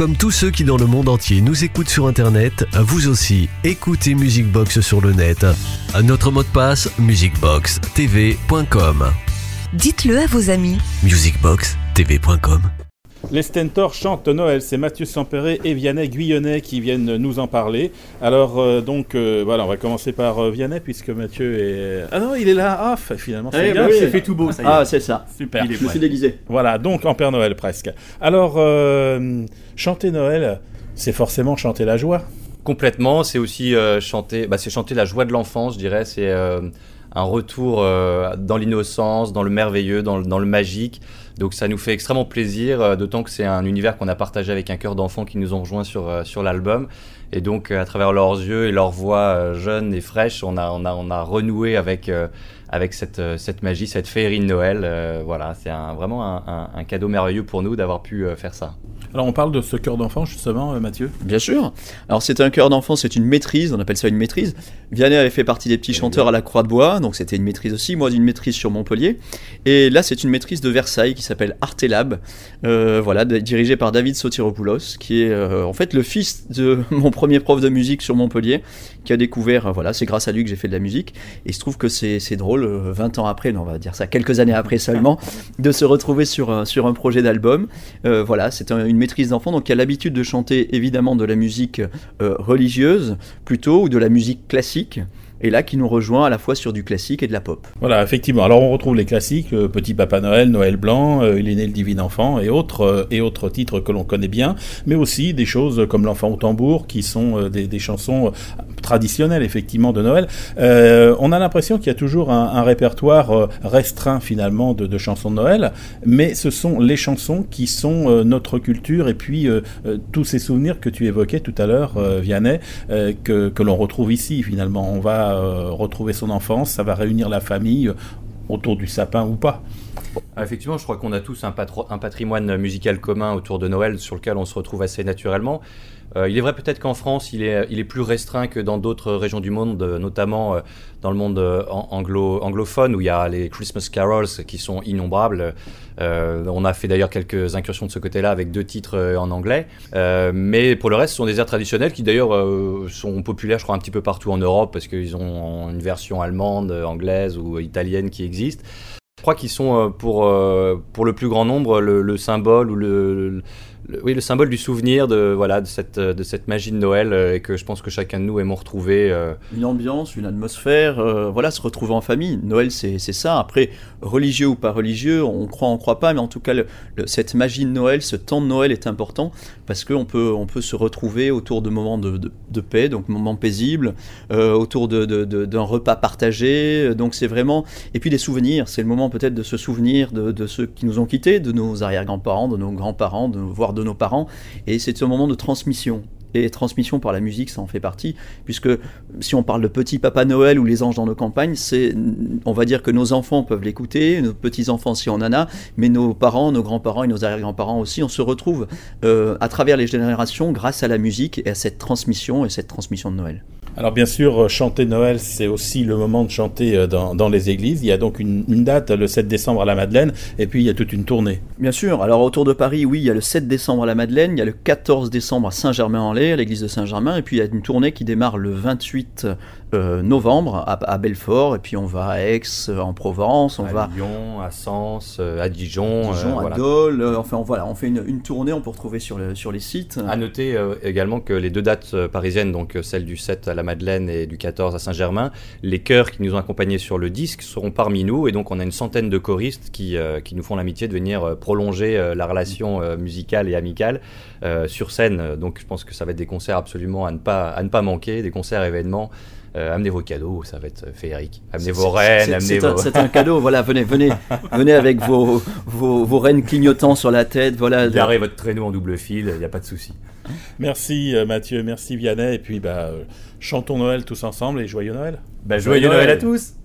Comme tous ceux qui dans le monde entier nous écoutent sur internet, vous aussi, écoutez Music Box sur le net. Notre mot de passe, musicboxtv.com. Dites-le à vos amis. musicboxtv.com. Les Stentors chantent Noël, c'est Mathieu Sampéré et Vianney Guyonnet qui viennent nous en parler. Alors voilà, on va commencer par Vianney puisque Mathieu est... Ah non, il est là, finalement c'est bien. Oui, c'est fait tout beau, ça y est. Ah, c'est ça. Super. Je me suis déguisé. Voilà, donc en Père Noël presque. Alors, chanter Noël, c'est forcément chanter la joie. Complètement, c'est aussi chanter la joie de l'enfance, je dirais, c'est un retour dans l'innocence, dans le merveilleux, dans le magique. Donc ça nous fait extrêmement plaisir, d'autant que c'est un univers qu'on a partagé avec un chœur d'enfants qui nous ont rejoints sur l'album. Et donc à travers leurs yeux et leurs voix jeunes et fraîches, on a renoué avec cette magie, cette féerie de Noël. Voilà, c'est vraiment un cadeau merveilleux pour nous d'avoir pu faire ça. Alors on parle de ce chœur d'enfant justement, Mathieu. Bien sûr. Alors c'est un chœur d'enfant, c'est une maîtrise, on appelle ça une maîtrise. Vianney avait fait partie des petits chanteurs à la Croix de Bois, donc c'était une maîtrise aussi. Moi d'une maîtrise sur Montpellier. Et là c'est une maîtrise de Versailles qui s'appelle Artelab, dirigée par David Sotiropoulos, qui est en fait le fils de mon premier prof de musique sur Montpellier, qui a découvert, c'est grâce à lui que j'ai fait de la musique. Et il se trouve que c'est drôle, 20 ans après, on va dire ça, quelques années après seulement, de se retrouver sur un projet d'album. C'est une maîtrise d'enfant, donc qui a l'habitude de chanter évidemment de la musique religieuse plutôt, ou de la musique classique, et là qui nous rejoint à la fois sur du classique et de la pop. Voilà, effectivement. Alors on retrouve les classiques, Petit Papa Noël, Noël Blanc, Il est né le divin enfant et autres titres que l'on connaît bien, mais aussi des choses comme L'enfant au tambour qui sont des chansons traditionnelles effectivement de Noël. On a l'impression qu'il y a toujours un répertoire restreint finalement de chansons de Noël, mais ce sont les chansons qui sont notre culture et puis tous ces souvenirs que tu évoquais tout à l'heure, Vianney, que l'on retrouve ici finalement. On va retrouver son enfance, ça va réunir la famille autour du sapin ou pas. Effectivement, je crois qu'on a tous un patrimoine musical commun autour de Noël sur lequel on se retrouve assez naturellement. Il est vrai peut-être qu'en France, il est plus restreint que dans d'autres régions du monde, notamment dans le monde anglophone, où il y a les Christmas carols qui sont innombrables. On a fait d'ailleurs quelques incursions de ce côté-là avec 2 titres en anglais. Mais pour le reste, ce sont des airs traditionnels qui d'ailleurs sont populaires, je crois, un petit peu partout en Europe, parce qu'ils ont une version allemande, anglaise ou italienne qui existe. Je crois qu'ils sont pour le plus grand nombre le symbole ou le symbole du souvenir de cette magie de Noël, et que je pense que chacun de nous aimons retrouver. Une ambiance, une atmosphère, se retrouver en famille. Noël, c'est ça. Après, religieux ou pas religieux, on croit pas, mais en tout cas, cette magie de Noël, ce temps de Noël est important parce qu'on peut se retrouver autour de moments de paix, donc moments paisibles, autour d'un repas partagé. Donc c'est vraiment, et puis des souvenirs. C'est le moment peut-être de se souvenir de ceux qui nous ont quittés, de nos arrière-grands-parents, de nos grands-parents, voire de nos parents, et c'est ce moment de transmission. Et transmission par la musique, ça en fait partie, puisque si on parle de Petit Papa Noël ou Les Anges dans nos campagnes, on va dire que nos enfants peuvent l'écouter, nos petits-enfants si on en a, mais nos parents, nos grands-parents et nos arrière-grands-parents aussi, on se retrouve à travers les générations grâce à la musique et à cette transmission de Noël. Alors bien sûr, chanter Noël, c'est aussi le moment de chanter dans les églises. Il y a donc une date, le 7 décembre à la Madeleine, et puis il y a toute une tournée. Bien sûr, alors autour de Paris, oui, il y a le 7 décembre à la Madeleine, il y a le 14 décembre à Saint-Germain-en-Laye, à l'église de Saint-Germain, et puis il y a une tournée qui démarre le 28 novembre à Belfort, et puis on va à Aix, en Provence, on va à Lyon, à Sens, à Dijon, à Dole, on fait une tournée, on peut retrouver sur les sites. À noter également que les 2 dates parisiennes, donc celle du 7 à la Madeleine et du 14 à Saint-Germain, les chœurs qui nous ont accompagnés sur le disque seront parmi nous, et donc on a une centaine de choristes qui nous font l'amitié de venir prolonger la relation musicale et amicale sur scène. Donc je pense que ça va être des concerts absolument à ne pas manquer, des concerts événements. Amenez vos cadeaux, ça va être féerique. Amenez vos rennes, c'est un cadeau, voilà, venez avec vos rennes clignotants sur la tête, voilà. Garez votre traîneau en double fil, il n'y a pas de souci. Merci Mathieu, merci Vianney, et puis chantons Noël tous ensemble et joyeux Noël. Joyeux Noël à tous.